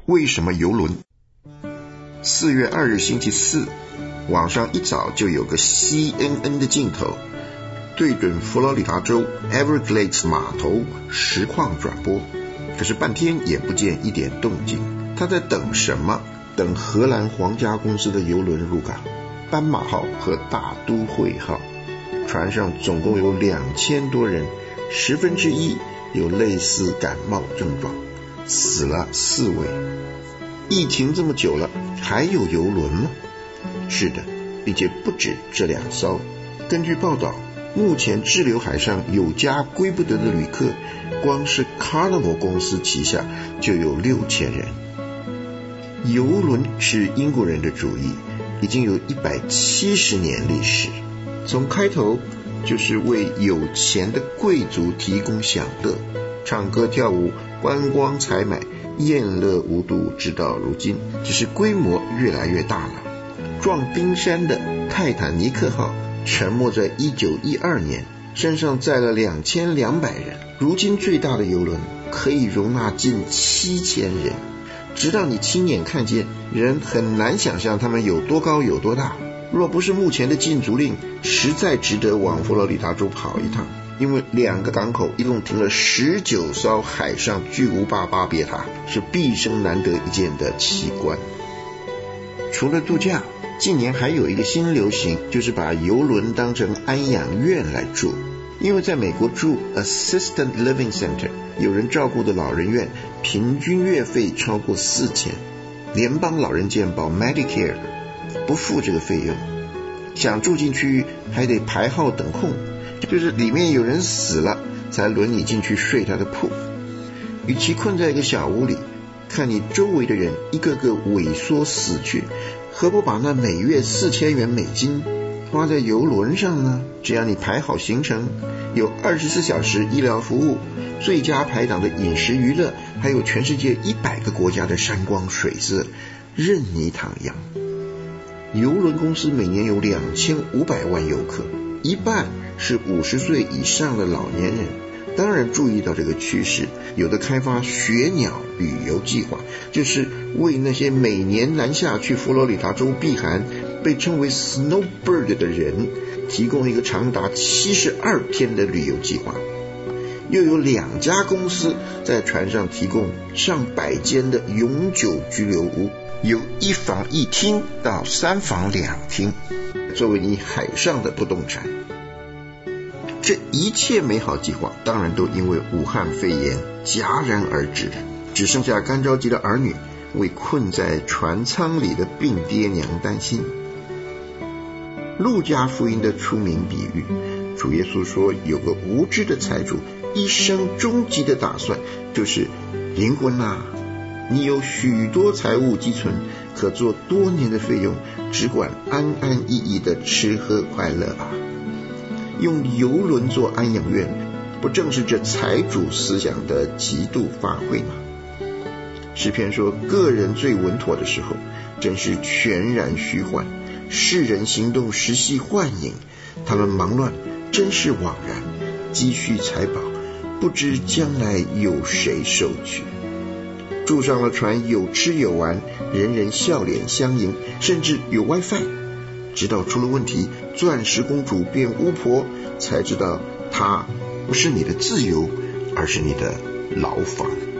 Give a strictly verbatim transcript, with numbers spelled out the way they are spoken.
为什么游轮？四月二日星期四，网上一早就有个 C N N 的镜头对准佛罗里达州 Everglades 码头实况转播，可是半天也不见一点动静。他在等什么？等荷兰皇家公司的游轮入港，斑马号和大都会号。船上总共有两千多人，十分之一有类似感冒症状，死了四位。疫情这么久了，还有游轮吗？是的，并且不止这两艘。根据报道，目前滞留海上有家归不得的旅客，光是 Carnival 公司旗下就有六千人。游轮是英国人的主意，已经有一百七十年历史。从开头就是为有钱的贵族提供享乐，唱歌跳舞，观光采买，宴乐无度，直到如今，只是规模越来越大了。撞冰山的泰坦尼克号沉没在一九一二年，身上载了两千两百人，如今最大的游轮可以容纳近七千人。直到你亲眼看见，人很难想象他们有多高有多大。若不是目前的禁足令，实在值得往佛罗里达州跑一趟，因为两个港口一共停了十九艘海上巨无霸巴别塔，是毕生难得一见的奇观。除了度假，近年还有一个新流行，就是把游轮当成安养院来住。因为在美国住 Assisted Living Center 有人照顾的老人院，平均月费超过四千，联邦老人健保 Medicare 不付这个费用，想住进去还得排号等候，就是里面有人死了才轮你进去睡他的铺。与其困在一个小屋里，看你周围的人一个个萎缩死去，何不把那每月四千元美金花在游轮上呢？只要你排好行程，有二十四小时医疗服务，最佳排档的饮食娱乐，还有全世界一百个国家的山光水色，任你徜徉。游轮公司每年有两千五百万游客，一半是五十岁以上的老年人。当然注意到这个趋势，有的开发雪鸟旅游计划，就是为那些每年南下去佛罗里达州避寒，被称为 Snowbird 的人提供一个长达七十二天的旅游计划。又有两家公司在船上提供上百间的永久居留屋，由一房一厅到三房两厅，作为你海上的不动产。这一切美好计划当然都因为武汉肺炎戛然而止，只剩下干着急的儿女为困在船舱里的病爹娘担心。路加福音的出名比喻，主耶稣说有个无知的财主，一生终极的打算就是灵魂啊，你有许多财物积存，可做多年的费用，只管安安逸逸的吃喝快乐吧。用游轮做安养院，不正是这财主思想的极度发挥吗？诗篇说，个人最稳妥的时候，真是全然虚幻，世人行动实系幻影，他们忙乱真是枉然，积蓄财宝，不知将来有谁收取。住上了船，有吃有玩，人人笑脸相迎，甚至有 WiFi， 直到出了问题，钻石公主变巫婆，才知道她不是你的自由，而是你的牢房。